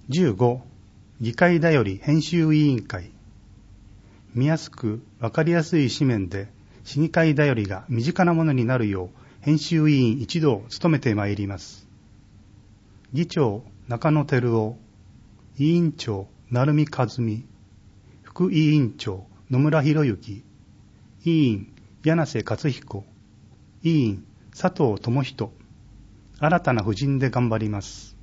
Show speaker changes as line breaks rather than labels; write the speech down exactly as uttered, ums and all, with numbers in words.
じゅうご、議会だより編集委員会。見やすくわかりやすい紙面で市議会だよりが身近なものになるよう編集委員一同務めてまいります。議長中野照夫、委員長成美和美、副委員長野村博之、委員柳瀬克彦、委員佐藤智人、新たな布陣で頑張ります。